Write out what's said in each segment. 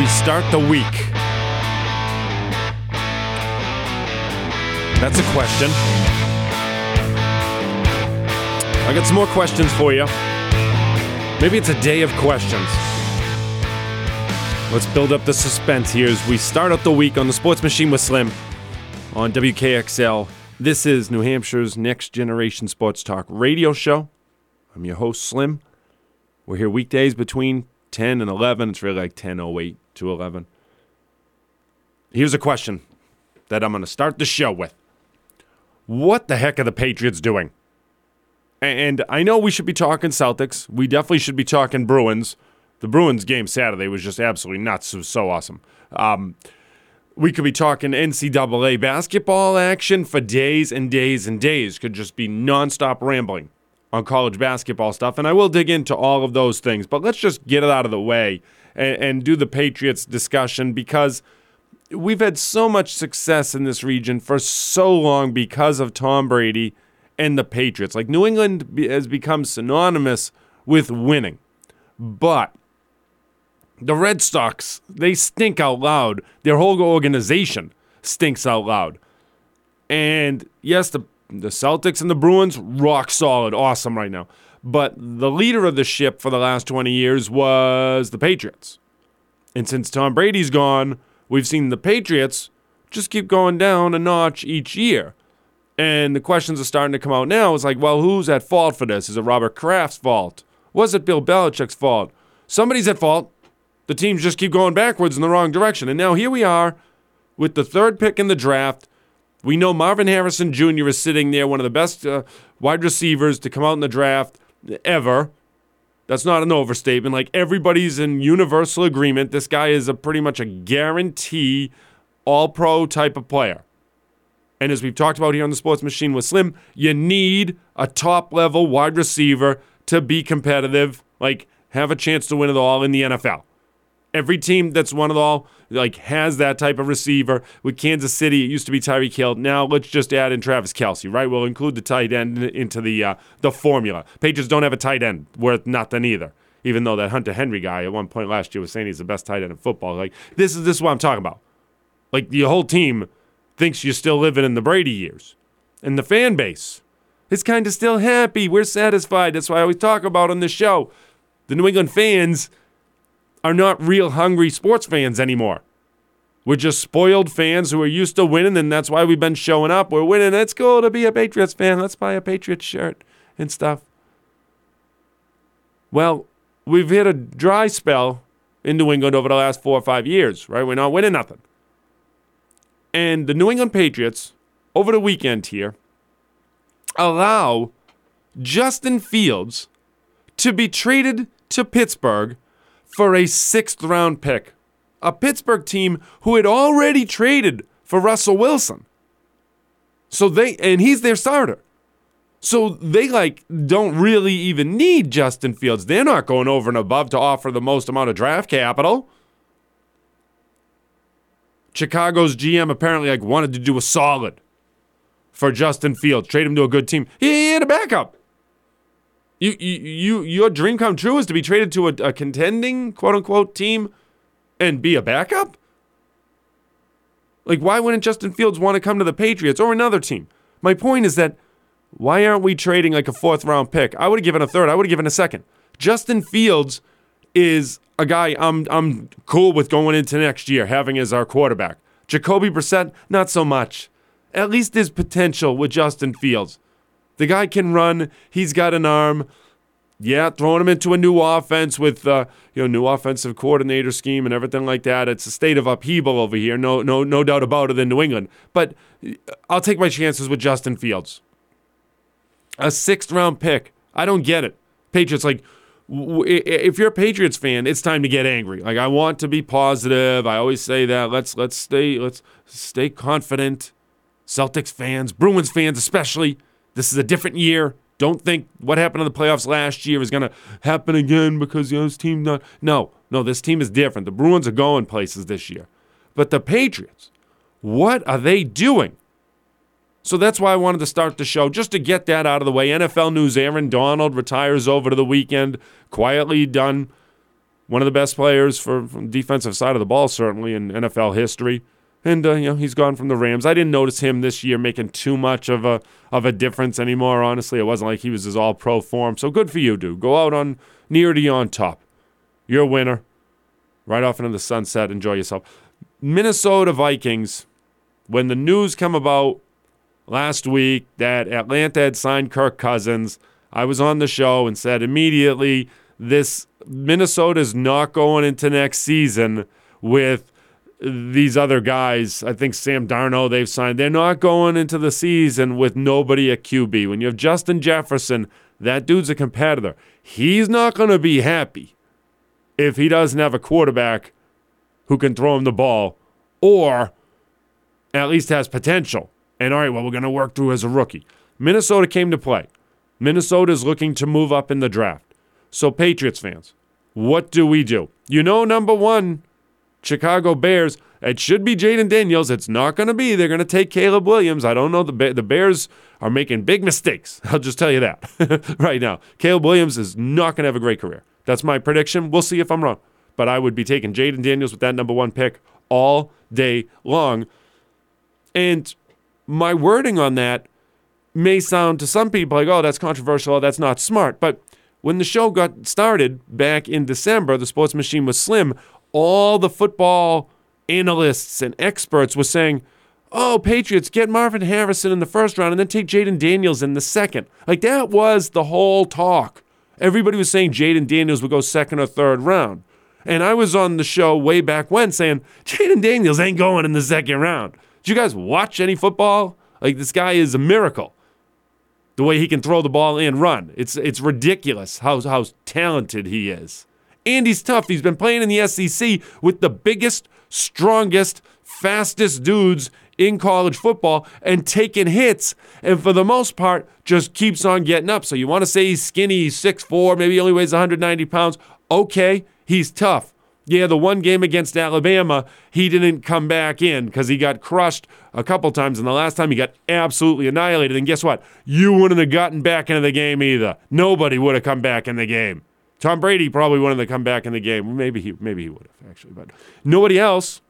start the week? That's a question. I got some more questions for you. Maybe it's a day of questions. Let's build up the suspense here as we start out the week on the Sports Machine with Slim on WKXL. This is New Hampshire's Next Generation Sports Talk radio show. I'm your host, Slim. We're here weekdays between 10 and 11. It's really like 10:08 to 11. Here's a question that I'm going to start the show with. What the heck are the Patriots doing? And I know we should be talking Celtics. We definitely should be talking Bruins. The Bruins game Saturday was just absolutely nuts. It was so awesome. We could be talking NCAA basketball action for days and days and days. Could just be nonstop rambling on college basketball stuff. And I will dig into all of those things. But let's just get it out of the way and do the Patriots discussion, because we've had so much success in this region for so long because of Tom Brady and the Patriots. Like, New England has become synonymous with winning. But the Red Sox, they stink out loud. Their whole organization stinks out loud. And yes, the Celtics and the Bruins, rock solid, awesome right now. But the leader of the ship for the last 20 years was the Patriots. And since Tom Brady's gone, we've seen the Patriots just keep going down a notch each year. And the questions are starting to come out now. It's like, well, who's at fault for this? Is it Robert Kraft's fault? Was it Bill Belichick's fault? Somebody's at fault. The teams just keep going backwards in the wrong direction. And now here we are with the third pick in the draft. We know Marvin Harrison Jr. is sitting there, one of the best wide receivers to come out in the draft ever. That's not an overstatement. Like, everybody's in universal agreement. This guy is pretty much a guarantee all-pro type of player. And as we've talked about here on the Sports Machine with Slim, you need a top-level wide receiver to be competitive, like have a chance to win it all in the NFL. Every team that's won it all, like, has that type of receiver. With Kansas City, it used to be Tyreek Hill. Now let's just add in Travis Kelce, right? We'll include the tight end into the formula. Patriots don't have a tight end worth nothing either, even though that Hunter Henry guy at one point last year was saying he's the best tight end in football. Like, this is what I'm talking about. Like, the whole team thinks you're still living in the Brady years. And the fan base is kind of still happy. We're satisfied. That's why I always talk about on the show. The New England fans are not real hungry sports fans anymore. We're just spoiled fans who are used to winning, and that's why we've been showing up. We're winning. It's cool to be a Patriots fan. Let's buy a Patriots shirt and stuff. Well, we've hit a dry spell in New England over the last 4 or 5 years, right? We're not winning nothing. And the New England Patriots, over the weekend here, allow Justin Fields to be traded to Pittsburgh for a 6th-round pick. A Pittsburgh team who had already traded for Russell Wilson. And he's their starter. So they, don't really even need Justin Fields. They're not going over and above to offer the most amount of draft capital. Chicago's GM apparently, wanted to do a solid for Justin Fields. Trade him to a good team. He had a backup. Your dream come true is to be traded to a contending, quote-unquote, team and be a backup? Like, why wouldn't Justin Fields want to come to the Patriots or another team? My point is that, why aren't we trading a 4th-round pick? I would have given a 3rd. I would have given a 2nd. Justin Fields is a guy I'm cool with going into next year, having as our quarterback. Jacoby Brissett, not so much. At least there's potential with Justin Fields. The guy can run. He's got an arm. Yeah, throwing him into a new offense with new offensive coordinator scheme and everything like that. It's a state of upheaval over here. No doubt about it in New England. But I'll take my chances with Justin Fields. A 6th-round pick. I don't get it. Patriots, if you're a Patriots fan, it's time to get angry. I want to be positive. I always say that. Let's stay confident. Celtics fans, Bruins fans especially. This is a different year. Don't think what happened in the playoffs last year is going to happen again because this team not. No, this team is different. The Bruins are going places this year. But the Patriots, what are they doing? So that's why I wanted to start the show, just to get that out of the way. NFL news, Aaron Donald retires over to the weekend. Quietly done. one of the best players from the defensive side of the ball, certainly, in NFL history. And, he's gone from the Rams. I didn't notice him this year making too much of a difference anymore, honestly. It wasn't like he was his all-pro form. So good for you, dude. Go out on top. You're a winner. Right off into the sunset. Enjoy yourself. Minnesota Vikings, when the news came about last week that Atlanta had signed Kirk Cousins, I was on the show and said immediately, Minnesota's not going into next season with these other guys. I think Sam Darnold they've signed. They're not going into the season with nobody at QB. When you have Justin Jefferson, that dude's a competitor. He's not going to be happy if he doesn't have a quarterback who can throw him the ball or at least has potential. And all right, well, we're going to work through as a rookie. Minnesota came to play. Minnesota is looking to move up in the draft. So Patriots fans, what do we do? Number one, Chicago Bears, it should be Jaden Daniels. It's not going to be. They're going to take Caleb Williams. I don't know. The Bears are making big mistakes. I'll just tell you that right now. Caleb Williams is not going to have a great career. That's my prediction. We'll see if I'm wrong. But I would be taking Jaden Daniels with that number one pick all day long. And my wording on that may sound to some people like, oh, that's controversial, oh, that's not smart. But when the show got started back in December, the Sports Machine was slim, all the football analysts and experts were saying, oh, Patriots, get Marvin Harrison in the first round and then take Jaden Daniels in the second. Like, that was the whole talk. Everybody was saying Jaden Daniels would go second or third round. And I was on the show way back when saying, Jaden Daniels ain't going in the second round. Did you guys watch any football? Like, this guy is a miracle. The way he can throw the ball and run. It's ridiculous how talented he is. And he's tough. He's been playing in the SEC with the biggest, strongest, fastest dudes in college football and taking hits. And for the most part, just keeps on getting up. So you want to say he's skinny, he's 6'4", maybe he only weighs 190 pounds. Okay, he's tough. Yeah, the one game against Alabama, he didn't come back in because he got crushed a couple times. And the last time he got absolutely annihilated. And guess what? You wouldn't have gotten back into the game either. Nobody would have come back in the game. Tom Brady probably wouldn't have come back in the game. Maybe he would have, actually. But nobody else.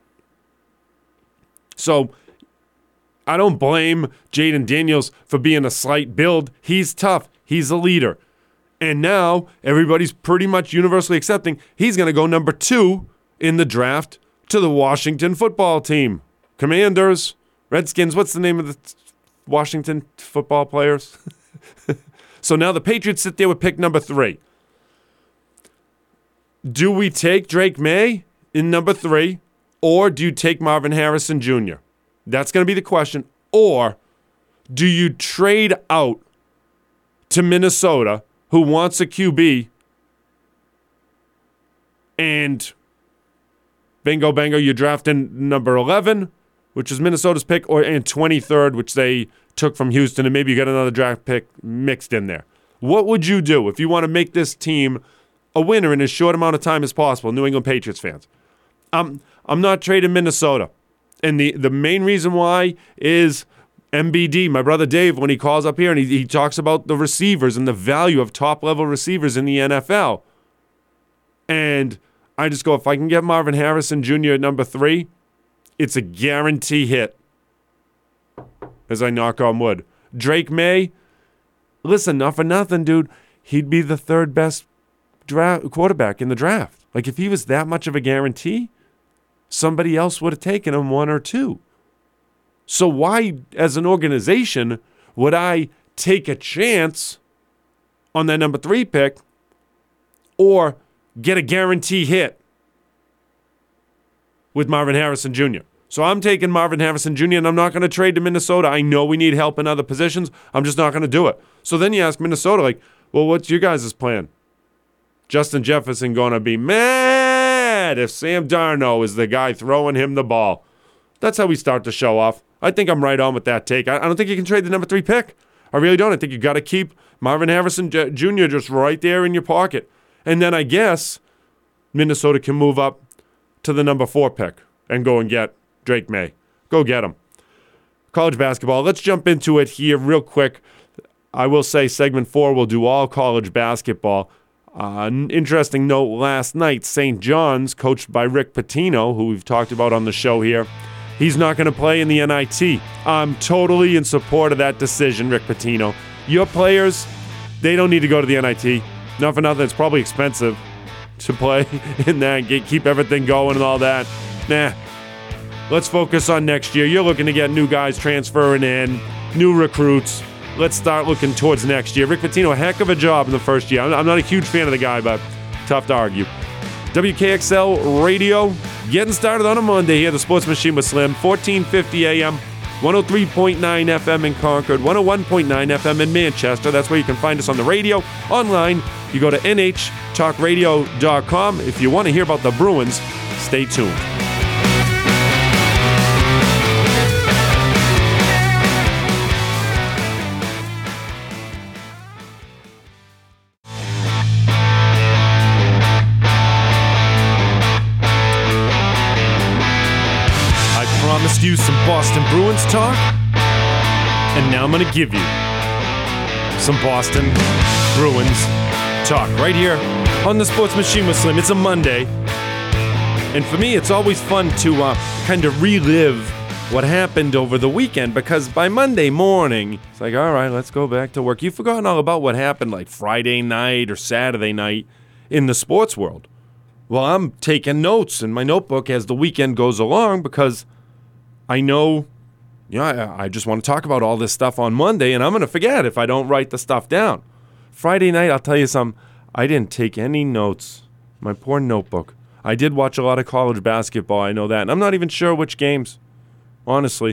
So I don't blame Jaden Daniels for being a slight build. He's tough. He's a leader. And now everybody's pretty much universally accepting he's going to go number 2 in the draft to the Washington football team. Commanders, Redskins, what's the name of the Washington football players? So now the Patriots sit there with pick number 3. Do we take Drake May in number 3, or do you take Marvin Harrison Jr.? That's going to be the question. Or do you trade out to Minnesota, who wants a QB, and bingo, bango, you're drafting number 11, which is Minnesota's pick, and 23rd, which they took from Houston, and maybe you got another draft pick mixed in there. What would you do if you want to make this team a winner in as short amount of time as possible, New England Patriots fans? I'm not trading Minnesota. And the main reason why is MBD, my brother Dave, when he calls up here and he talks about the receivers and the value of top-level receivers in the NFL. And I just go, if I can get Marvin Harrison Jr. at number 3, it's a guarantee hit, as I knock on wood. Drake May, listen, not for nothing, dude, he'd be the third best quarterback in the draft. Like, if he was that much of a guarantee, somebody else would have taken him 1 or 2. So why, as an organization, would I take a chance on that number 3 pick or get a guarantee hit with Marvin Harrison Jr.? So I'm taking Marvin Harrison Jr., and I'm not going to trade to Minnesota. I know we need help in other positions. I'm just not going to do it. So then you ask Minnesota, like, well, what's your guys' plan? Justin Jefferson going to be mad if Sam Darnold is the guy throwing him the ball. That's how we start the show off. I think I'm right on with that take. I don't think you can trade the number 3 pick. I really don't. I think you got to keep Marvin Harrison Jr. just right there in your pocket. And then I guess Minnesota can move up to the number 4 pick and go and get Drake May. Go get him. College basketball. Let's jump into it here real quick. I will say segment 4 will do all college basketball. An interesting note last night, St. John's, coached by Rick Pitino, who we've talked about on the show here, he's not going to play in the NIT. I'm totally in support of that decision, Rick Pitino. Your players, they don't need to go to the NIT. Not for nothing, it's probably expensive to play in that, keep everything going and all that. Nah, let's focus on next year. You're looking to get new guys transferring in, new recruits. Let's start looking towards next year. Rick Pitino, a heck of a job in the first year. I'm not a huge fan of the guy, but tough to argue. WKXL Radio, getting started on a Monday here, the Sports Machine with Slim, 1450 AM, 103.9 FM in Concord, 101.9 FM in Manchester. That's where you can find us on the radio. Online, you go to nhtalkradio.com. If you want to hear about the Bruins, stay tuned. Promised you some Boston Bruins talk, and now I'm going to give you some Boston Bruins talk right here on the Sports Machine with Slim. It's a Monday, and for me, it's always fun to kind of relive what happened over the weekend, because by Monday morning, it's like, all right, let's go back to work. You've forgotten all about what happened like Friday night or Saturday night in the sports world. Well, I'm taking notes in my notebook as the weekend goes along, because I know, I just want to talk about all this stuff on Monday, and I'm going to forget if I don't write the stuff down. Friday night, I'll tell you something, I didn't take any notes. My poor notebook. I did watch a lot of college basketball, I know that, and I'm not even sure which games, honestly.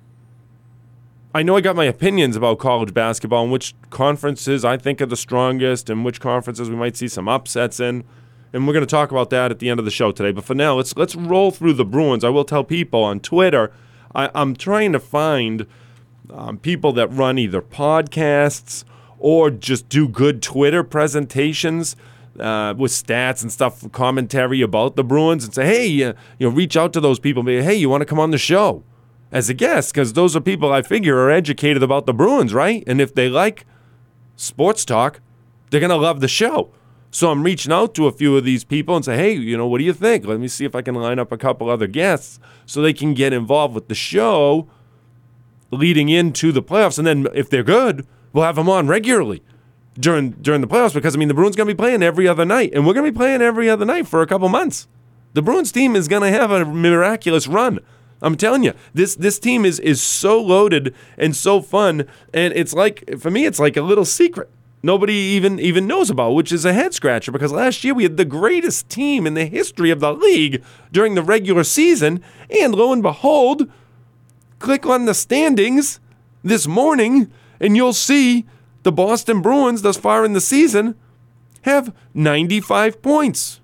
I know I got my opinions about college basketball and which conferences I think are the strongest and which conferences we might see some upsets in. And we're going to talk about that at the end of the show today. But for now, let's roll through the Bruins. I will tell people on Twitter, I'm trying to find people that run either podcasts or just do good Twitter presentations with stats and stuff, commentary about the Bruins, and say, hey, reach out to those people. And be, hey, you want to come on the show as a guest? Because those are people I figure are educated about the Bruins, right? And if they like sports talk, they're going to love the show. So I'm reaching out to a few of these people and say, hey, what do you think? Let me see if I can line up a couple other guests so they can get involved with the show leading into the playoffs. And then if they're good, we'll have them on regularly during the playoffs, because, the Bruins going to be playing every other night. And we're going to be playing every other night for a couple months. The Bruins team is going to have a miraculous run. I'm telling you, this team is so loaded and so fun. And it's like, for me, it's like a little secret nobody even knows about, which is a head scratcher, because last year we had the greatest team in the history of the league during the regular season, and lo and behold, click on the standings this morning and you'll see the Boston Bruins thus far in the season have 95 points.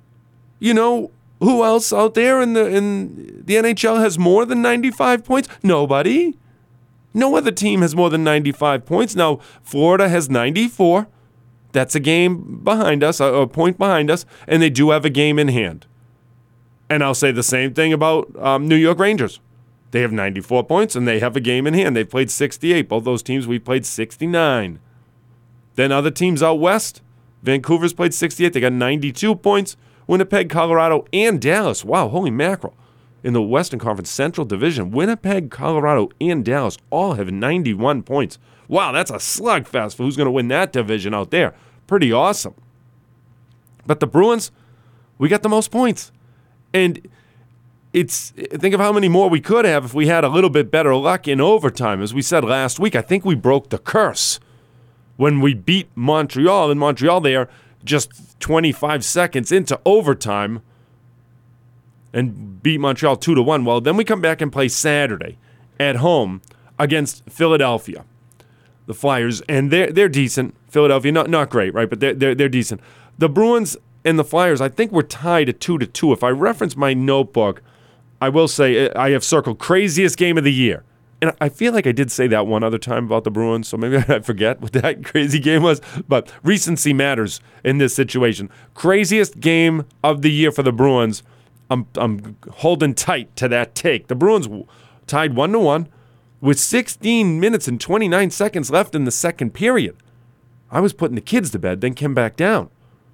Who else out there in the NHL has more than 95 points? Nobody. No other team has more than 95 points. Now, Florida has 94. That's a game behind us, a point behind us, and they do have a game in hand. And I'll say the same thing about New York Rangers. They have 94 points, and they have a game in hand. They've played 68. Both those teams, we played 69. Then other teams out west, Vancouver's played 68. They got 92 points. Winnipeg, Colorado, and Dallas. Wow, holy mackerel. In the Western Conference Central Division, Winnipeg, Colorado, and Dallas all have 91 points. Wow, that's a slugfest for who's going to win that division out there. Pretty awesome. But the Bruins, we got the most points. And think of how many more we could have if we had a little bit better luck in overtime. As we said last week, I think we broke the curse when we beat Montreal. In Montreal there, just 25 seconds into overtime, and beat Montreal 2-1. Well, then we come back and play Saturday at home against Philadelphia, the Flyers, and they're decent. Philadelphia, not great, right? But they're decent. The Bruins and the Flyers, I think we're tied at 2-2. If I reference my notebook, I will say I have circled craziest game of the year. And I feel like I did say that one other time about the Bruins, so maybe I forget what that crazy game was. But recency matters in this situation. Craziest game of the year for the Bruins. I'm holding tight to that take. The Bruins tied 1-1 with 16 minutes and 29 seconds left in the second period. I was putting the kids to bed, then came back down.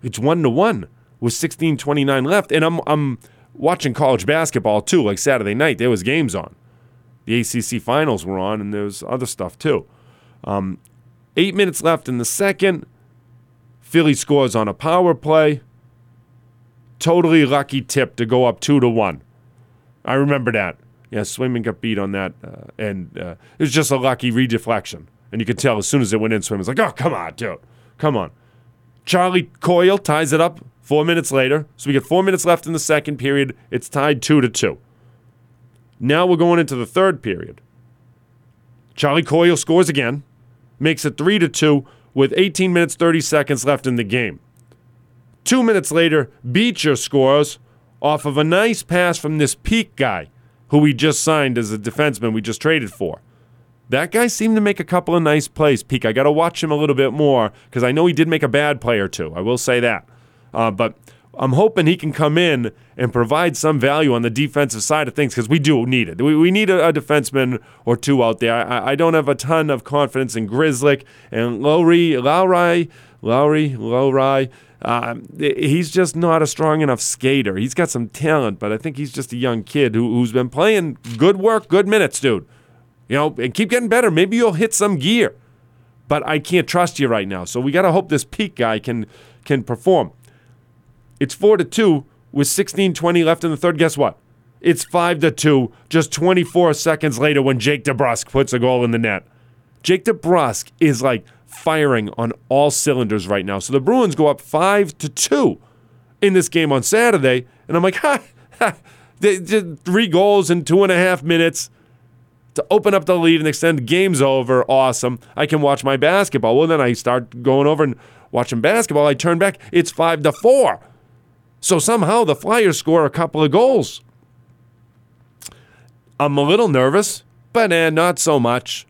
It's 1-1 with 16:29 left. And I'm watching college basketball too, like Saturday night. There was games on. The ACC finals were on, and there was other stuff too. 8 minutes left in the second. Philly scores on a power play. Totally lucky tip to go up 2-1. I remember that. Yeah, Swayman got beat on that, and it was just a lucky redeflection. And you could tell as soon as it went in, Swayman's like, oh, come on, dude. Come on. Charlie Coyle ties it up 4 minutes later. So we get 4 minutes left in the second period. It's tied 2-2. Now we're going into the third period. Charlie Coyle scores again, makes it 3-2 with 18 minutes, 30 seconds left in the game. 2 minutes later, Beecher scores off of a nice pass from this Peak guy who we just signed as a defenseman we just traded for. That guy seemed to make a couple of nice plays, Peak. I got to watch him a little bit more because I know he did make a bad play or two. I will say that. But I'm hoping he can come in and provide some value on the defensive side of things because we do need it. We need a defenseman or two out there. I don't have a ton of confidence in Grzelcyk and Lowry. He's just not a strong enough skater. He's got some talent, but I think he's just a young kid who's been playing good work, good minutes, dude. You know, and keep getting better. Maybe you'll hit some gear. But I can't trust you right now. So we got to hope this Peak guy can perform. It's 4-2 with 16:20 left in the third. Guess what? It's 5-2 just 24 seconds later when Jake DeBrusk puts a goal in the net. Jake DeBrusk is like firing on all cylinders right now. So the Bruins go up 5-2 in this game on Saturday. And I'm like, they did 3 goals in 2.5 minutes to open up the lead and extend. Game's over. Awesome. I can watch my basketball. Well, then I start going over and watching basketball. I turn back. It's 5-4. So somehow the Flyers score a couple of goals. I'm a little nervous, but not so much.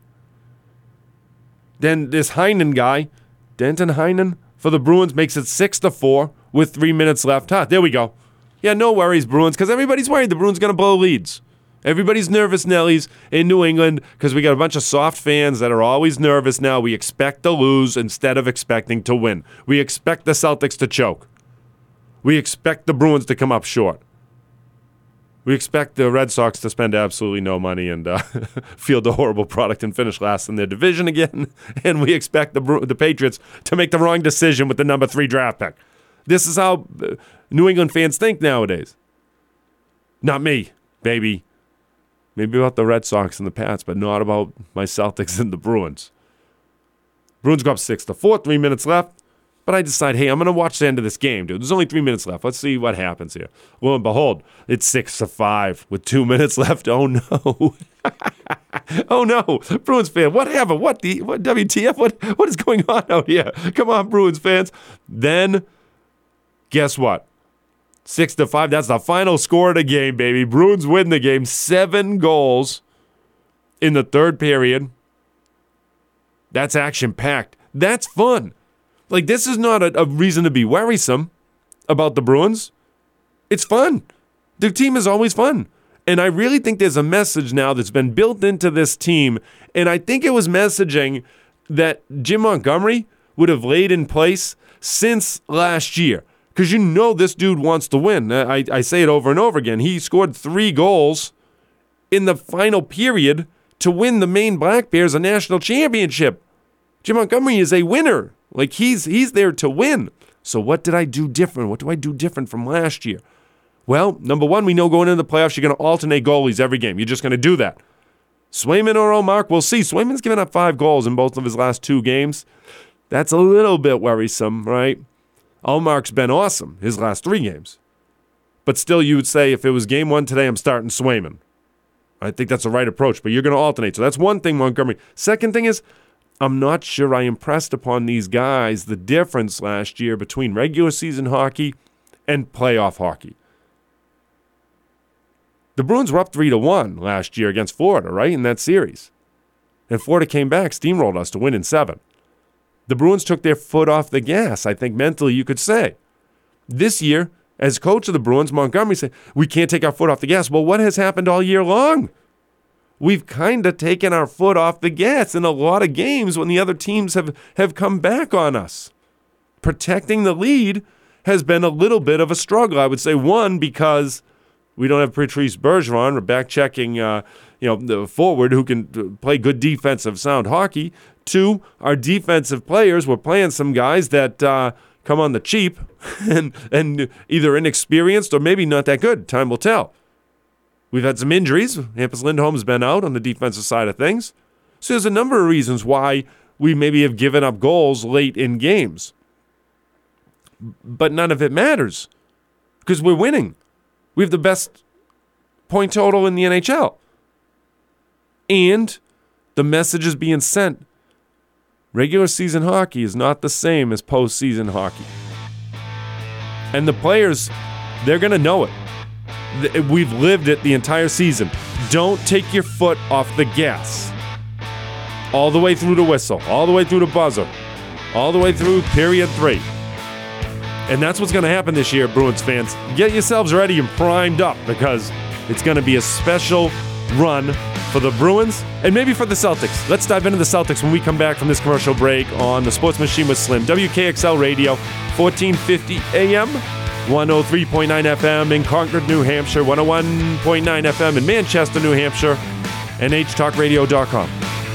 Then this Heinen guy, Denton Heinen, for the Bruins makes it 6-4 with 3 minutes left. There we go. Yeah, no worries, Bruins, because everybody's worried the Bruins going to blow leads. Everybody's nervous, Nellies, in New England, because we got a bunch of soft fans that are always nervous now. We expect to lose instead of expecting to win. We expect the Celtics to choke. We expect the Bruins to come up short. We expect the Red Sox to spend absolutely no money and field a horrible product and finish last in their division again. And we expect the Patriots to make the wrong decision with the number 3 draft pick. This is how New England fans think nowadays. Not me, baby. Maybe about the Red Sox and the Pats, but not about my Celtics and the Bruins. Bruins go up 6-4, 3 minutes left. But I decide, hey, I'm going to watch the end of this game, dude. There's only 3 minutes left. Let's see what happens here. Lo and behold, it's 6-5 with 2 minutes left. Oh, no. Oh, no. Bruins fan, what happened? What WTF? What is going on out here? Come on, Bruins fans. Then, guess what? 6-5. That's the final score of the game, baby. Bruins win the game. 7 goals in the third period. That's action-packed. That's fun. Like, this is not a reason to be worrisome about the Bruins. It's fun. Their team is always fun. And I really think there's a message now that's been built into this team. And I think it was messaging that Jim Montgomery would have laid in place since last year. Because you know this dude wants to win. I say it over and over again. He scored 3 goals in the final period to win the Maine Black Bears a national championship. Jim Montgomery is a winner. Like, he's there to win. So what did I do different? What do I do different from last year? Well, number one, we know going into the playoffs, you're going to alternate goalies every game. You're just going to do that. Swayman or Ullmark, we'll see. Swayman's given up 5 goals in both of his last 2 games. That's a little bit worrisome, right? Ullmark's been awesome his last 3 games. But still, you would say if it was game 1 today, I'm starting Swayman. I think that's the right approach, but you're going to alternate. So that's one thing, Montgomery. Second thing is, I'm not sure I impressed upon these guys the difference last year between regular season hockey and playoff hockey. The Bruins were up 3-1 last year against Florida, right, in that series. And Florida came back, steamrolled us to win in 7. The Bruins took their foot off the gas, I think mentally you could say. This year, as coach of the Bruins, Montgomery said, we can't take our foot off the gas. Well, what has happened all year long? We've kind of taken our foot off the gas in a lot of games when the other teams have come back on us. Protecting the lead has been a little bit of a struggle. I would say, one, because we don't have Patrice Bergeron. We're back-checking, the forward who can play good defensive, sound hockey. Two, our defensive players, we're playing some guys that come on the cheap and either inexperienced or maybe not that good. Time will tell. We've had some injuries. Hampus Lindholm's been out on the defensive side of things. So there's a number of reasons why we maybe have given up goals late in games. But none of it matters because we're winning. We have the best point total in the NHL. And the message is being sent. Regular season hockey is not the same as postseason hockey. And the players, they're going to know it. We've lived it the entire season. Don't take your foot off the gas. All the way through the whistle, all the way through the buzzer, all the way through period 3. And that's what's going to happen this year, Bruins fans. Get yourselves ready and primed up because it's going to be a special run for the Bruins and maybe for the Celtics. Let's dive into the Celtics when we come back from this commercial break on the Sports Machine with Slim. WKXL Radio, 1450 AM, 103.9 FM in Concord, New Hampshire, 101.9 FM in Manchester, New Hampshire, and htalkradio.com.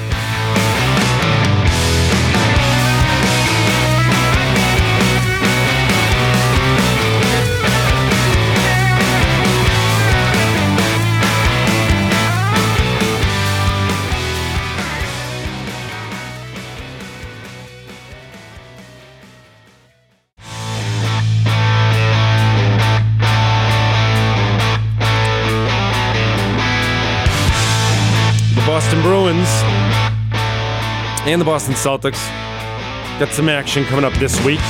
Boston Bruins and the Boston Celtics got some action coming up this week.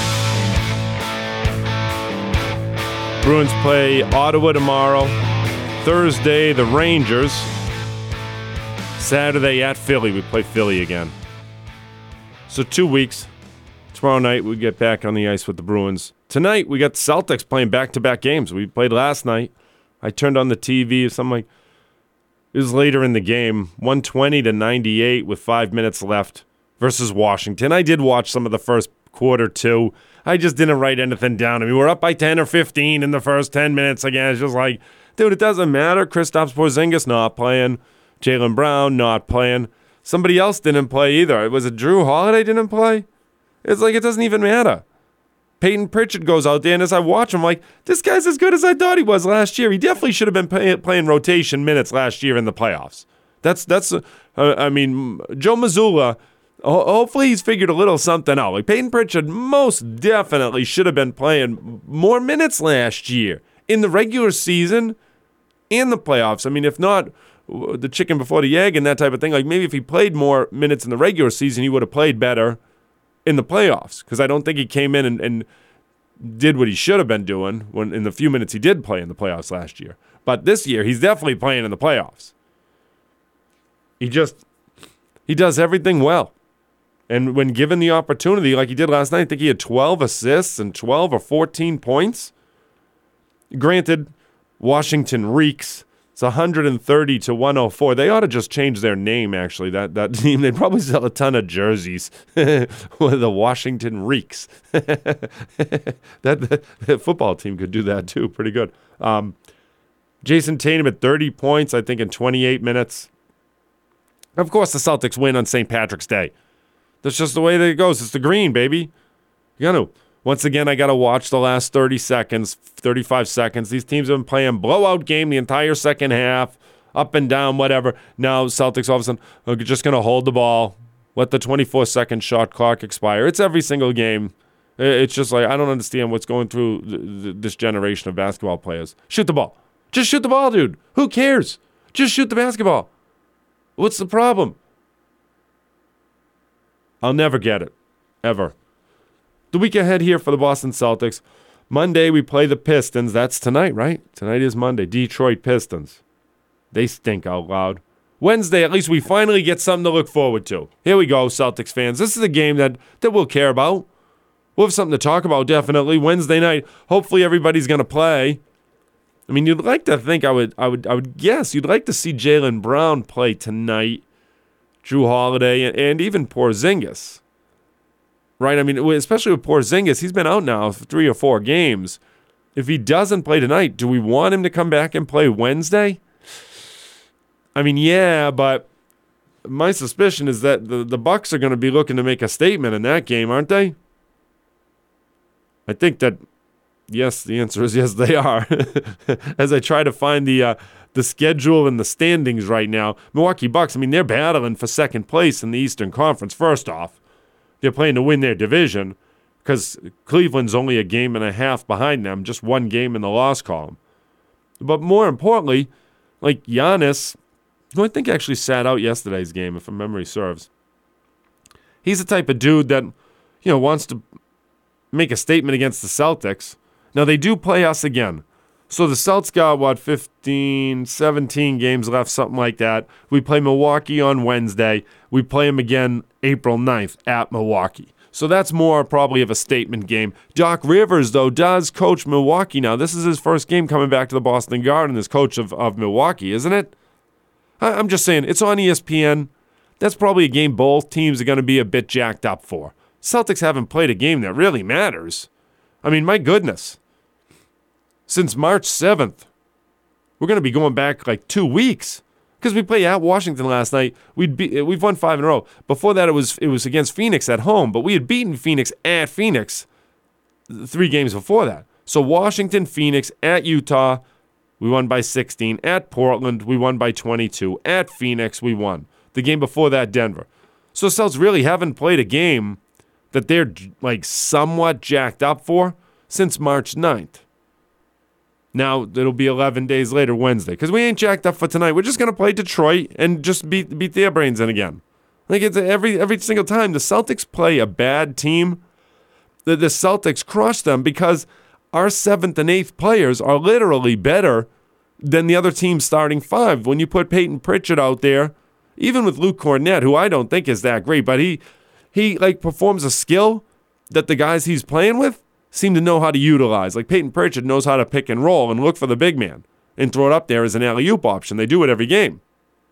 Bruins play Ottawa tomorrow. Thursday, the Rangers. Saturday at Philly, we play Philly again. So 2 weeks. Tomorrow night, we get back on the ice with the Bruins. Tonight, we got the Celtics playing back-to-back games. We played last night. I turned on the TV, something like it was later in the game, 120-98 with 5 minutes left versus Washington. I did watch some of the first quarter, too. I just didn't write anything down. I mean, we're up by 10 or 15 in the first 10 minutes again. It's just like, dude, it doesn't matter. Kristaps Porzingis not playing. Jaylen Brown not playing. Somebody else didn't play either. Was it Drew Holiday didn't play? It's like it doesn't even matter. Peyton Pritchard goes out there, and as I watch him, I'm like, this guy's as good as I thought he was last year. He definitely should have been playing rotation minutes last year in the playoffs. That's Joe Mazzulla, hopefully he's figured a little something out. Like Peyton Pritchard most definitely should have been playing more minutes last year in the regular season and the playoffs. I mean, if not the chicken before the egg and that type of thing, like maybe if he played more minutes in the regular season, he would have played better in the playoffs, because I don't think he came in and did what he should have been doing when in the few minutes he did play in the playoffs last year. But this year, he's definitely playing in the playoffs. He does everything well. And when given the opportunity, like he did last night, I think he had 12 assists and 12 or 14 points. Granted, Washington reeks. It's 130-104. They ought to just change their name, actually. That team, they'd probably sell a ton of jerseys with the Washington Reeks. that football team could do that, too. Pretty good. Jason Tatum at 30 points, I think, in 28 minutes. Of course, the Celtics win on St. Patrick's Day. That's just the way that it goes. It's the green, baby. You got to. Once again, I got to watch the last 30 seconds, 35 seconds. These teams have been playing blowout game the entire second half, up and down, whatever. Now, Celtics all of a sudden are just going to hold the ball, let the 24-second shot clock expire. It's every single game. It's just like, I don't understand what's going through this generation of basketball players. Shoot the ball. Just shoot the ball, dude. Who cares? Just shoot the basketball. What's the problem? I'll never get it. Ever. The week ahead here for the Boston Celtics. Monday, we play the Pistons. That's tonight, right? Tonight is Monday. Detroit Pistons. They stink out loud. Wednesday, at least we finally get something to look forward to. Here we go, Celtics fans. This is a game that we'll care about. We'll have something to talk about, definitely. Wednesday night, hopefully everybody's going to play. I mean, you'd like to think, I would guess, you'd like to see Jaylen Brown play tonight, Drew Holiday, and even Porzingis. right? I mean, especially with Porzingis, he's been out now for 3 or 4 games. If he doesn't play tonight, do we want him to come back and play Wednesday? I mean, yeah, but my suspicion is that the Bucks are going to be looking to make a statement in that game, aren't they? I think that, yes, the answer is yes, they are. As I try to find the schedule and the standings right now, Milwaukee Bucks, I mean, they're battling for second place in the Eastern Conference. First off, they're playing to win their division because Cleveland's only a game and a half behind them, just 1 game in the loss column. But more importantly, like Giannis, who I think actually sat out yesterday's game, if my memory serves, he's the type of dude that, wants to make a statement against the Celtics. Now, they do play us again. So the Celtics got, 15, 17 games left, something like that. We play Milwaukee on Wednesday. We play them again April 9th at Milwaukee. So that's more probably of a statement game. Doc Rivers, though, does coach Milwaukee now. This is his first game coming back to the Boston Garden as coach of Milwaukee, isn't it? I'm just saying, it's on ESPN. That's probably a game both teams are going to be a bit jacked up for. Celtics haven't played a game that really matters. I mean, my goodness. Since March 7th, we're going to be going back like 2 weeks because we played at Washington last night. We've won 5 in a row. Before that, it was against Phoenix at home, but we had beaten Phoenix at Phoenix 3 games before that. So Washington, Phoenix, at Utah, we won by 16. At Portland, we won by 22. At Phoenix, we won. The game before that, Denver. So Celtics really haven't played a game that they're like somewhat jacked up for since March 9th. Now, it'll be 11 days later, Wednesday, because we ain't jacked up for tonight. We're just going to play Detroit and just beat their brains in again. Like, it's every single time the Celtics play a bad team, the Celtics crush them because our 7th and 8th players are literally better than the other team's starting 5. When you put Peyton Pritchard out there, even with Luke Cornett, who I don't think is that great, but he like performs a skill that the guys he's playing with seem to know how to utilize. Like Peyton Pritchard knows how to pick and roll and look for the big man and throw it up there as an alley-oop option. They do it every game.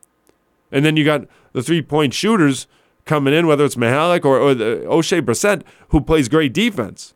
And then you got the 3-point shooters coming in, whether it's Mihalik or O'Shea Brissett, who plays great defense.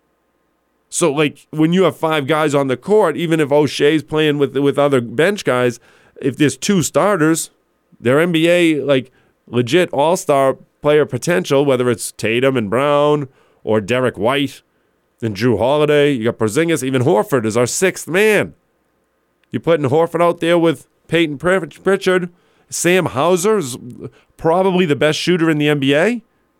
So, like, when you have 5 guys on the court, even if O'Shea's playing with other bench guys, if there's 2 starters, they're NBA, like, legit all-star player potential, whether it's Tatum and Brown or Derek White and Drew Holiday. You got Porzingis. Even Horford is our 6th man. You're putting Horford out there with Peyton Pritchard. Sam Hauser is probably the best shooter in the NBA.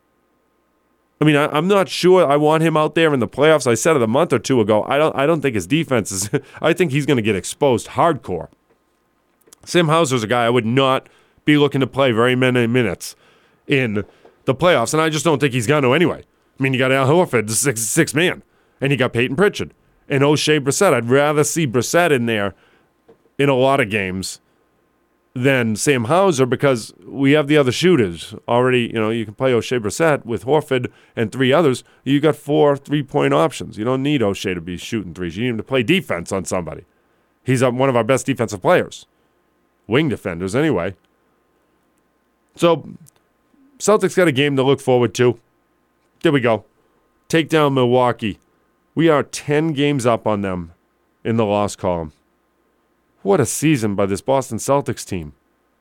I mean, I'm not sure I want him out there in the playoffs. I said it a month or 2 ago. I don't think his defense is. I think he's going to get exposed hardcore. Sam Hauser's a guy I would not be looking to play very many minutes in the playoffs, and I just don't think he's going to anyway. I mean, you got Al Horford, the six man, and you got Peyton Pritchard and O'Shea Brissett. I'd rather see Brissett in there in a lot of games than Sam Hauser because we have the other shooters already. You can play O'Shea Brissett with Horford and 3 others. You got 4 3-point options. You don't need O'Shea to be shooting threes. You need him to play defense on somebody. He's one of our best defensive players. Wing defenders, anyway. So, Celtics got a game to look forward to. There we go. Take down Milwaukee. We are 10 games up on them in the loss column. What a season by this Boston Celtics team.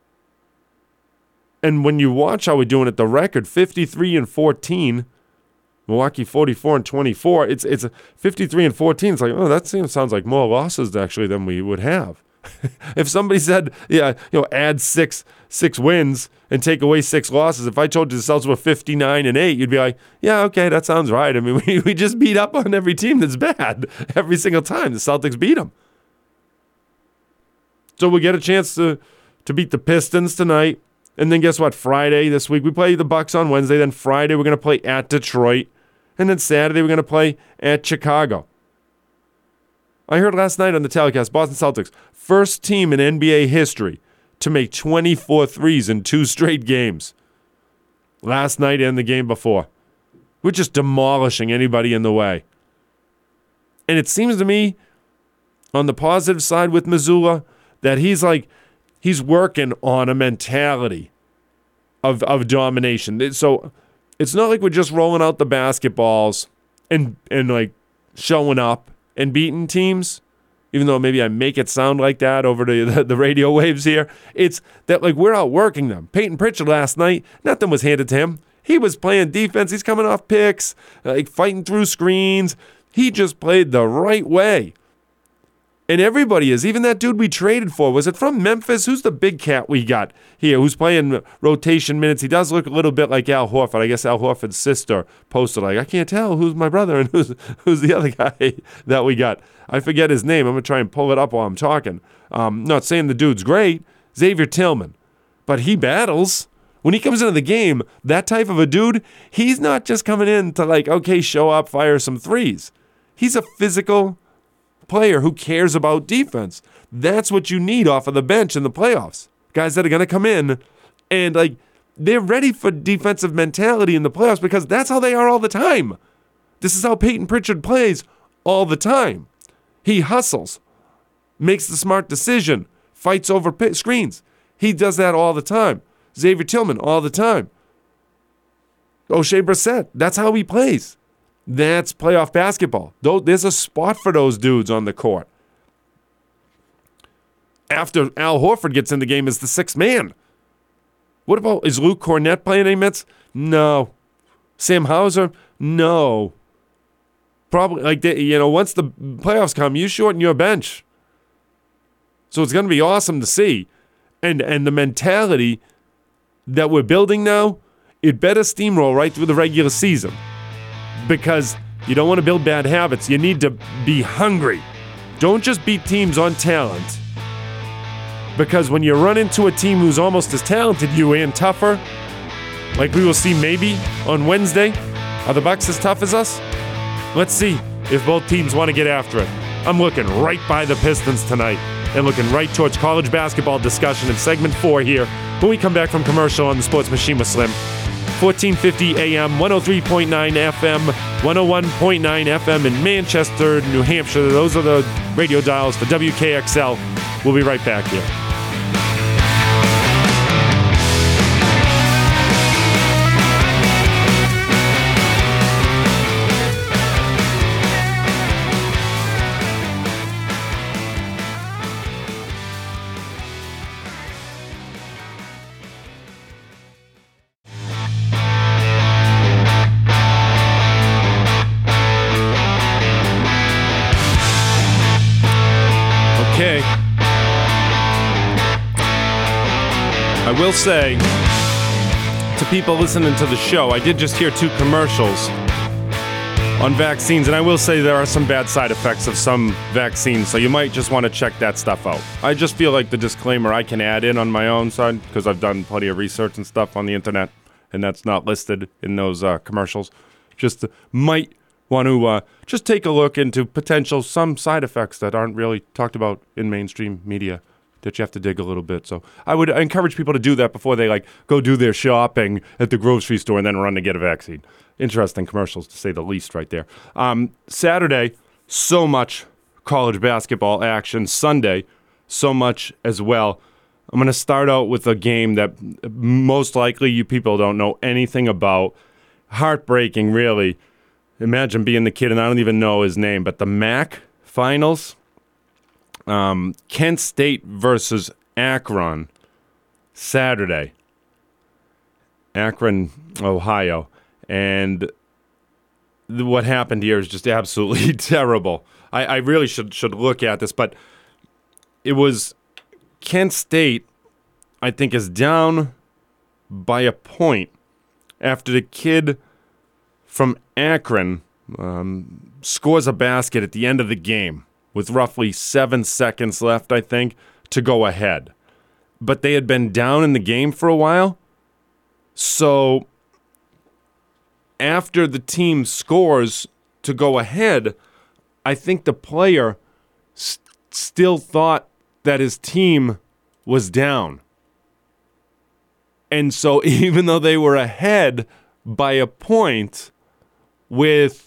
And when you watch how we're doing it, the record 53-14, Milwaukee 44-24. It's a 53-14. It's like, oh, that sounds like more losses actually than we would have. If somebody said, add six wins and take away 6 losses, if I told you the Celtics were 59-8, you'd be like, yeah, okay, that sounds right. I mean, we just beat up on every team that's bad every single time the Celtics beat them. So we get a chance to beat the Pistons tonight. And then guess what? Friday this week, we play the Bucks on Wednesday. Then Friday, we're going to play at Detroit. And then Saturday, we're going to play at Chicago. I heard last night on the telecast, Boston Celtics, first team in NBA history to make 24 threes in 2 straight games. Last night and the game before. We're just demolishing anybody in the way. And it seems to me, on the positive side with Mazzulla, that he's working on a mentality of domination. So It's not like we're just rolling out the basketballs and like showing up and beating teams, even though maybe I make it sound like that over the radio waves here. It's that like we're outworking them. Peyton Pritchard last night, nothing was handed to him. He was playing defense. He's coming off picks, like fighting through screens. He just played the right way. And everybody is. Even that dude we traded for. Was it from Memphis? Who's the big cat we got here who's playing rotation minutes? He does look a little bit like Al Horford. I guess Al Horford's sister posted like, I can't tell who's my brother and who's the other guy that we got. I forget his name. I'm going to try and pull it up while I'm talking. Not saying the dude's great. Xavier Tillman. But he battles. When he comes into the game, that type of a dude, he's not just coming in to like, okay, show up, fire some threes. He's a physical player who cares about defense. That's what you need off of the bench in the playoffs. Guys that are going to come in and like they're ready for defensive mentality in the playoffs because that's how they are all the time. This is how Peyton Pritchard plays all the time. He hustles, makes the smart decision, fights over screens. He does that all the time. Xavier Tillman all the time. O'Shea Brissett, that's how he plays. That's playoff basketball. There's a spot for those dudes on the court. After Al Horford gets in the game as the sixth man. What about, is Luke Cornett playing any minutes? No. Sam Hauser? No. Probably, like, once the playoffs come, you shorten your bench. So it's going to be awesome to see. And the mentality that we're building now, it better steamroll right through the regular season. Because you don't want to build bad habits. You need to be hungry. Don't just beat teams on talent. Because when you run into a team who's almost as talented you and tougher, like we will see maybe on Wednesday, are the Bucks as tough as us? Let's see if both teams want to get after it. I'm looking right by the Pistons tonight and looking right towards college basketball discussion in segment 4 here when we come back from commercial on the Sports Machine with Slim. 1450 AM, 103.9 FM, 101.9 FM in Manchester, New Hampshire. Those are the radio dials for WKXL. We'll be right back here. I will say to people listening to the show, I did just hear 2 commercials on vaccines, and I will say there are some bad side effects of some vaccines, so you might just want to check that stuff out. I just feel like the disclaimer I can add in on my own side, because I've done plenty of research and stuff on the internet, and that's not listed in those commercials. Just might want to just take a look into potential some side effects that aren't really talked about in mainstream media, that you have to dig a little bit. So I would encourage people to do that before they like go do their shopping at the grocery store and then run to get a vaccine. Interesting commercials, to say the least, right there. Saturday, so much college basketball action. Sunday, so much as well. I'm going to start out with a game that most likely you people don't know anything about. Heartbreaking, really. Imagine being the kid, and I don't even know his name, but the MAC finals. Kent State versus Akron, Saturday. Akron, Ohio. And what happened here is just absolutely terrible. I really should look at this, but it was Kent State, I think, is down by a point after the kid from Akron scores a basket at the end of the game with roughly 7 seconds left, I think, to go ahead. But they had been down in the game for a while. So after the team scores to go ahead, I think the player still thought that his team was down. And so even though they were ahead by a point with,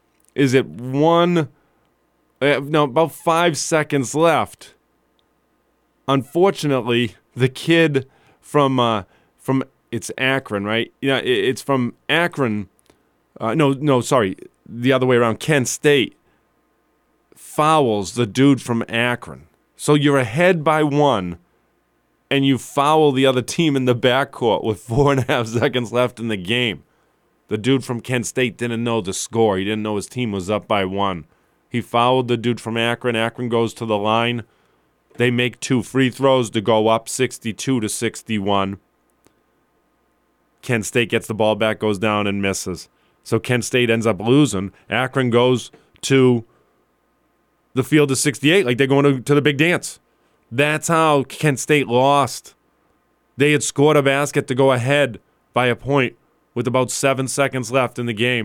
about 5 seconds left. Unfortunately, the kid from it's Akron, right? It's from Akron. Sorry, the other way around. Kent State fouls the dude from Akron. So you're ahead by 1, and you foul the other team in the backcourt with 4.5 seconds left in the game. The dude from Kent State didn't know the score. He didn't know his team was up by 1. He fouled the dude from Akron. Akron goes to the line. They make 2 free throws to go up 62-61. Kent State gets the ball back, goes down, and misses. So Kent State ends up losing. Akron goes to the field of 68, like they're going to the big dance. That's how Kent State lost. They had scored a basket to go ahead by a point with about 7 seconds left in the game.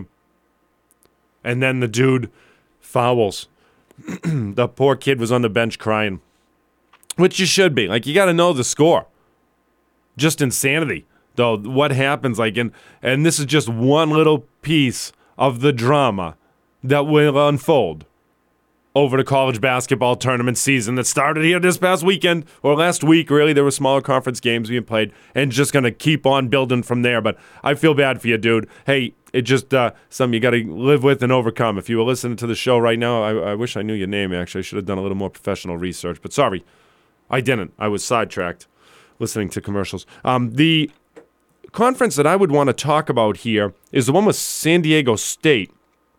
And then the dude fouls. The poor kid was on the bench crying. Which you should be. Like, you got to know the score. Just insanity. Though, what happens, like, and this is just one little piece of the drama that will unfold over the college basketball tournament season that started here this past weekend, or last week, really. There were smaller conference games being played, and just going to keep on building from there. But I feel bad for you, dude. Hey, it just something you got to live with and overcome. If you were listening to the show right now, I wish I knew your name, actually. I should have done a little more professional research. But sorry, I didn't. I was sidetracked listening to commercials. The conference that I would want to talk about here is the one with San Diego State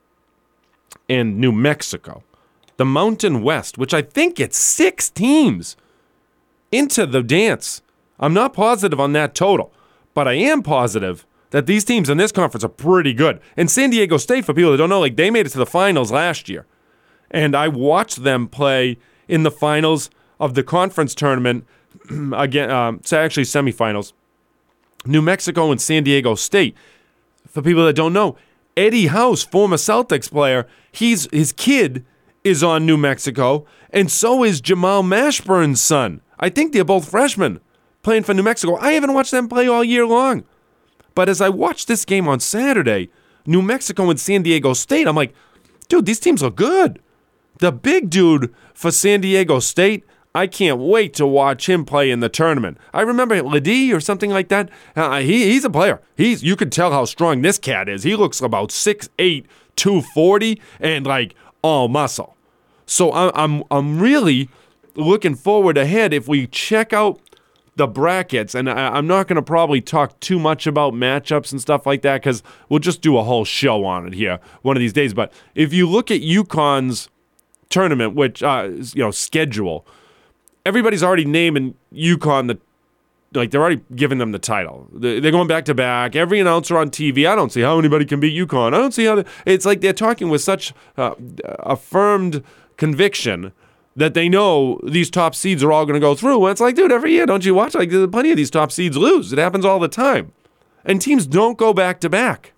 and New Mexico. The Mountain West, which I think gets 6 teams into the dance. I'm not positive on that total, but I am positive that these teams in this conference are pretty good. And San Diego State, for people that don't know, like, they made it to the finals last year. And I watched them play in the finals of the conference tournament, again, actually semifinals, New Mexico and San Diego State. For people that don't know, Eddie House, former Celtics player, his kid is on New Mexico, and so is Jamal Mashburn's son. I think they're both freshmen playing for New Mexico. I haven't watched them play all year long. But as I watched this game on Saturday, New Mexico and San Diego State, I'm like, dude, these teams are good. The big dude for San Diego State, I can't wait to watch him play in the tournament. I remember Ledee or something like that. He's a player. You could tell how strong this cat is. He looks about 6'8", 240, and like all muscle. So I'm really looking forward ahead if we check out the brackets, and I'm not going to probably talk too much about matchups and stuff like that because we'll just do a whole show on it here one of these days. But if you look at UConn's tournament, which schedule, everybody's already naming UConn they're already giving them the title. They're going back to back. Every announcer on TV, I don't see how anybody can beat UConn. I don't see how it's like they're talking with such affirmed conviction that they know these top seeds are all going to go through. And it's like, dude, every year, don't you watch? Like, plenty of these top seeds lose. It happens all the time. And teams don't go back to back.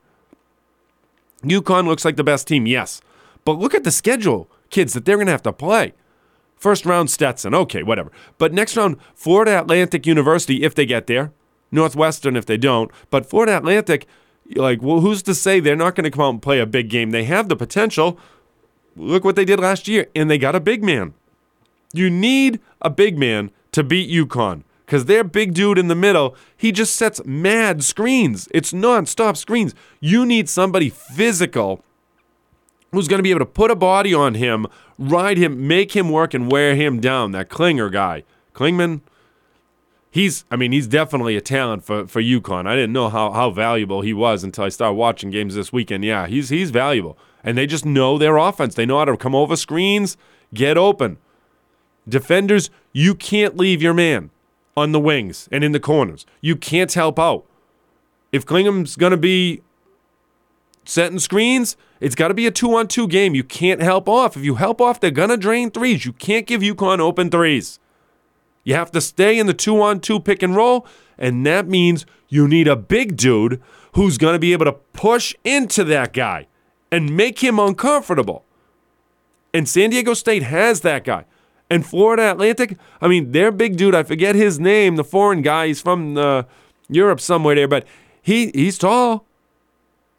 UConn looks like the best team, yes. But look at the schedule, kids, that they're going to have to play. First round, Stetson. Okay, whatever. But next round, Florida Atlantic University, if they get there. Northwestern, if they don't. But Florida Atlantic, who's to say they're not going to come out and play a big game? They have the potential. Look what they did last year, and they got a big man. You need a big man to beat UConn because their big dude in the middle, he just sets mad screens. It's nonstop screens. You need somebody physical who's going to be able to put a body on him, ride him, make him work, and wear him down. That Klinger guy. Klingman, he's definitely a talent for UConn. I didn't know how valuable he was until I started watching games this weekend. Yeah, he's valuable. And they just know their offense. They know how to come over screens, get open. Defenders, you can't leave your man on the wings and in the corners. You can't help out. If Klingham's going to be setting screens, it's got to be a 2-on-2 game. You can't help off. If you help off, they're going to drain threes. You can't give UConn open threes. You have to stay in the 2-on-2 pick and roll, and that means you need a big dude who's going to be able to push into that guy and make him uncomfortable. And San Diego State has that guy. And Florida Atlantic, their big dude, I forget his name, the foreign guy, he's from Europe somewhere there, but he's tall.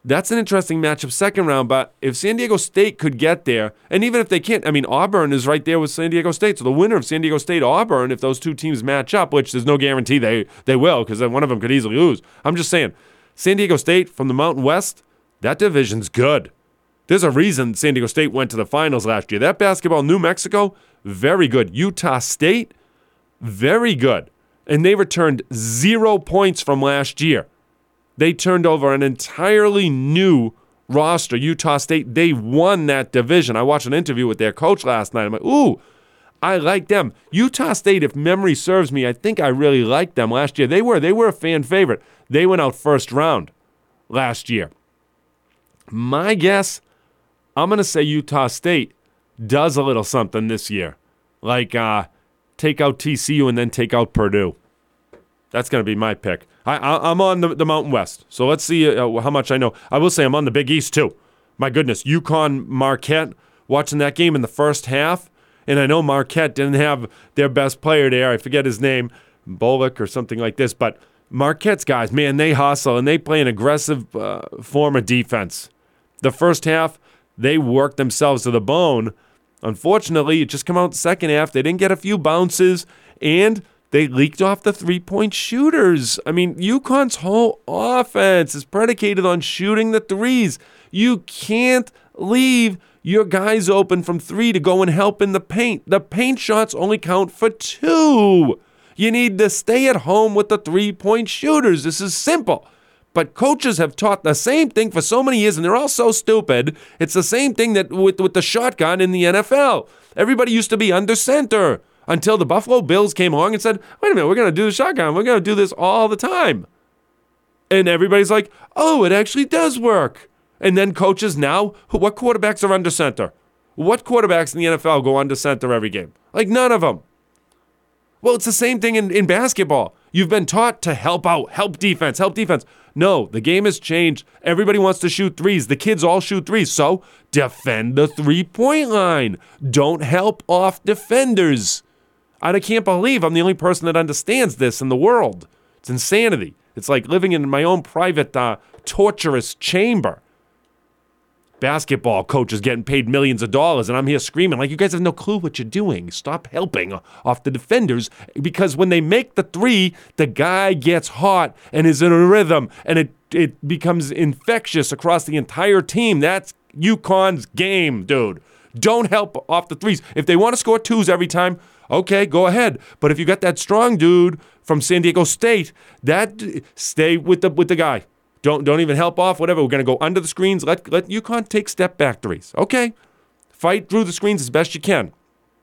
That's an interesting matchup second round, but if San Diego State could get there, and even if they can't, I mean, Auburn is right there with San Diego State, so the winner of San Diego State-Auburn, if those two teams match up, which there's no guarantee they will, because then one of them could easily lose. I'm just saying, San Diego State from the Mountain West, that division's good. There's a reason San Diego State went to the finals last year. That basketball, New Mexico, very good. Utah State, very good. And they returned 0 points from last year. They turned over an entirely new roster. Utah State, they won that division. I watched an interview with their coach last night. I'm like, ooh, I like them. Utah State, if memory serves me, I think I really liked them last year. They were a fan favorite. They went out first round last year. My guess, I'm going to say Utah State does a little something this year. Like take out TCU and then take out Purdue. That's going to be my pick. I'm on the Mountain West, so let's see how much I know. I will say I'm on the Big East, too. My goodness, UConn Marquette, watching that game in the first half, and I know Marquette didn't have their best player there. I forget his name, Bullock or something like this, but Marquette's guys, man, they hustle, and they play an aggressive form of defense. The first half, they worked themselves to the bone. Unfortunately, it just come out the second half. They didn't get a few bounces, and they leaked off the three-point shooters. I mean, UConn's whole offense is predicated on shooting the threes. You can't leave your guys open from three to go and help in the paint. The paint shots only count for 2. You need to stay at home with the three-point shooters. This is simple. But coaches have taught the same thing for so many years, and they're all so stupid. It's the same thing that with the shotgun in the NFL. Everybody used to be under center. Until the Buffalo Bills came along and said, wait a minute, we're going to do the shotgun. We're going to do this all the time. And everybody's like, oh, it actually does work. And then coaches now, what quarterbacks are under center? What quarterbacks in the NFL go under center every game? Like none of them. Well, it's the same thing in basketball. You've been taught to help out, help defense. No, the game has changed. Everybody wants to shoot threes. The kids all shoot threes. So defend the three-point line. Don't help off defenders. I can't believe I'm the only person that understands this in the world. It's insanity. It's like living in my own private torturous chamber. Basketball coaches getting paid millions of dollars, and I'm here screaming like, you guys have no clue what you're doing. Stop helping off the defenders, because when they make the three, the guy gets hot and is in a rhythm, and it becomes infectious across the entire team. That's UConn's game, dude. Don't help off the threes. If they want to score 2s every time, okay, go ahead. But if you got that strong dude from San Diego State, stay with the guy. Don't even help off, whatever. We're going to go under the screens. Let UConn take step back threes. Okay. Fight through the screens as best you can.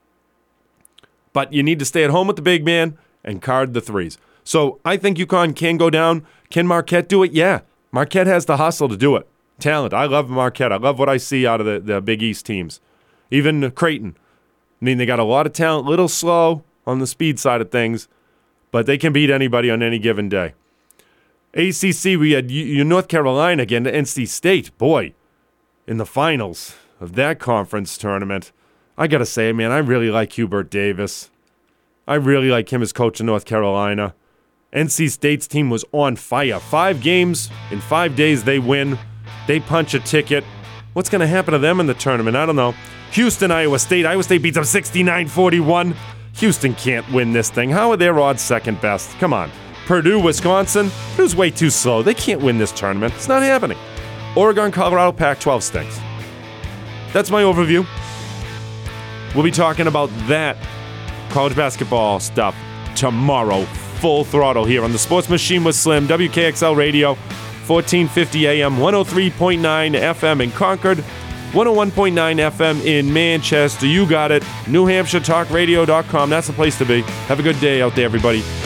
But you need to stay at home with the big man and card the threes. So I think UConn can go down. Can Marquette do it? Yeah. Marquette has the hustle to do it. Talent. I love Marquette. I love what I see out of the Big East teams. Even Creighton. I mean, they got a lot of talent, little slow on the speed side of things, but they can beat anybody on any given day. ACC, we had North Carolina again to NC State. Boy, in the finals of that conference tournament, I got to say, man, I really like Hubert Davis. I really like him as coach of North Carolina. NC State's team was on fire. 5 games in 5 days, they win. They punch a ticket. What's going to happen to them in the tournament? I don't know. Houston, Iowa State. Iowa State beats them 69-41. Houston can't win this thing. How are their odds second best? Come on. Purdue, Wisconsin. It was way too slow. They can't win this tournament. It's not happening. Oregon, Colorado, Pac-12 stinks. That's my overview. We'll be talking about that college basketball stuff tomorrow. Full throttle here on the Sports Machine with Slim, WKXL Radio, 1450 AM, 103.9 FM in Concord, 101.9 FM in Manchester. You got it. NewHampshireTalkRadio.com. That's the place to be. Have a good day out there, everybody.